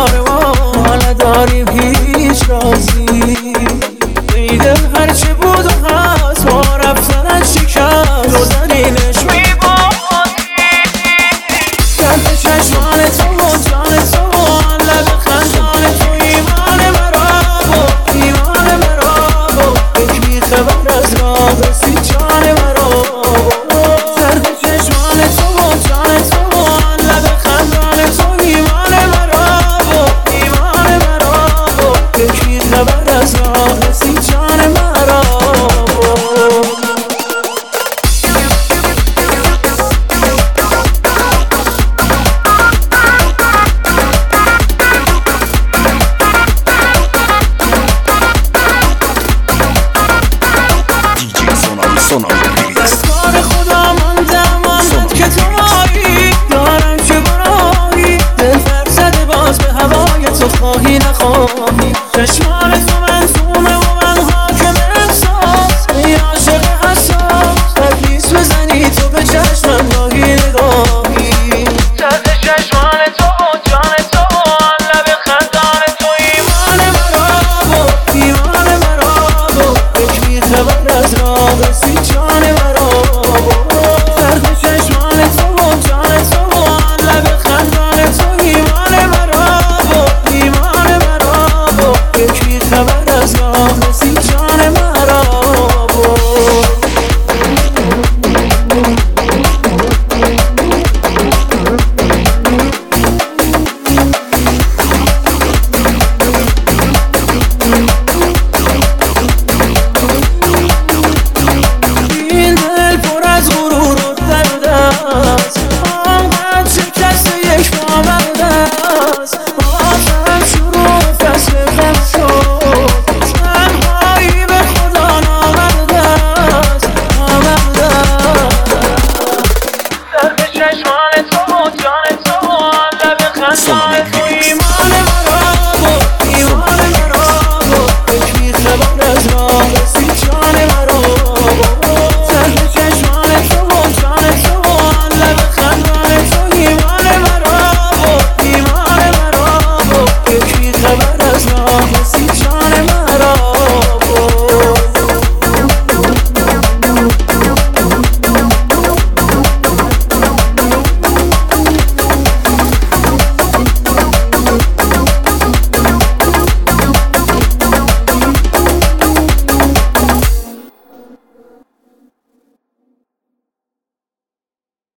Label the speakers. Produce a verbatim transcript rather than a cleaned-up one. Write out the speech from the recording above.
Speaker 1: کار ما حالا داریم هیچ رازی میده هرچی بود و هست ما رفتنش شکست روزنینش میبادی گرد چشمان تو و جان تو آن لب خندان تو ایمان مرا و ایمان مرا و یک بی خبر از راه رسید جان مرا گرد چشمان تو و جان تو آن لب خندان تو ایمان مرا و ایمان مرا و یک بی خبر از راه رسید جان مرا از کار خدا ماندم آمد که تو آیی دارم که برایی دل فرزده باز به هوای تو خواهی نخواهی چشم